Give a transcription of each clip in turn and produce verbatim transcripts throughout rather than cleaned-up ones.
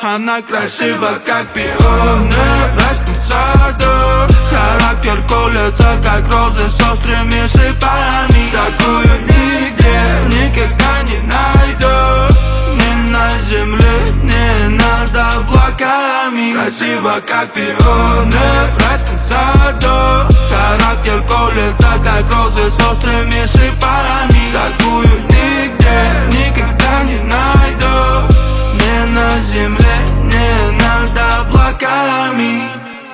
Она красива, как пионы в райском саду. Характер колется, как розы с острыми шипами. Такую нигде никогда не найду, ни на земле, ни над облаками. Красива, как пионы в райском саду. Характер колется, как розы с острыми шипами. Такую нигде никогда не найду, ни на земле, ни над облаками.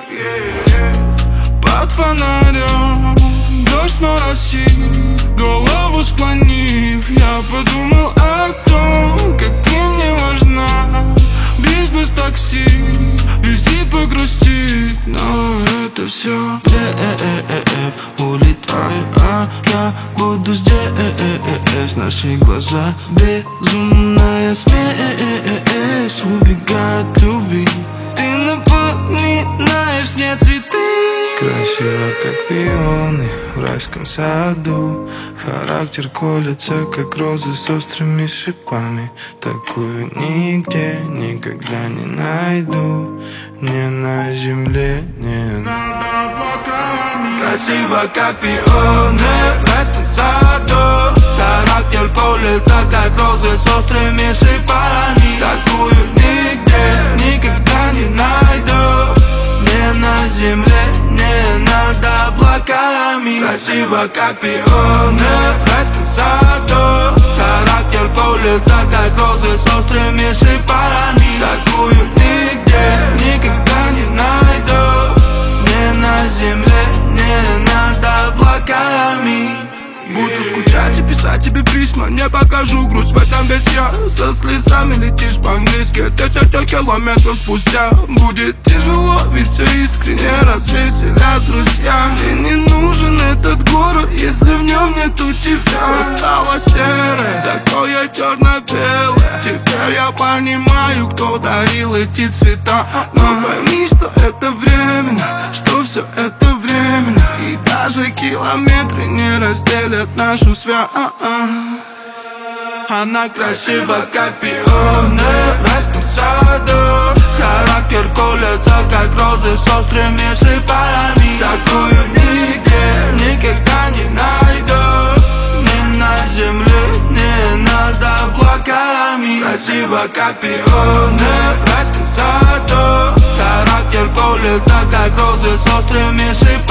Под фонарем дождь моросит, голову склонив, я подумал о том, как ты мне важна. Бизнес-такси, визит погрустит, но это все ДФ, улетаю, а я буду здесь. Наши глаза безумная смесь, убегает от любви. Ты напоминаешь мне цветы. Красиво, как пионы в райском саду. Характер колется, как розы с острыми шипами. Такую нигде никогда не найду, ни на земле, ни над облаками. Красиво, как пионы в райском саду. Характер колется, как розы с острыми шипами. Такую нигде никогда не найду, ни на земле, ни над облаками. Красиво, как пионы в райском саду. Характер колется, как розы с острыми шипами. Такую нигде никогда не найду, ни на земле, ни над облаками. Буду скучать и писать тебе письма, не покажу грусть, в этом весь я. Со слезами летишь по-английски, тысяча километров спустя. Будет тяжело, ведь все искренне развеселят друзья. Мне не нужен этот город, если в нем нету тебя. Все стало серое, такое черно-белое. Теперь я понимаю, кто дарил эти цвета. Но пойми, что это временно, что все это временно. И даже километры не разделят нашу связь. Она красива, как пионы в райском саду. Характер колется, как розы с острыми шипами. Такую нигде никогда не найду, ни на земле, ни над облаками. Красива, как пионы в райском саду. Характер колется, как розы с острыми шипами.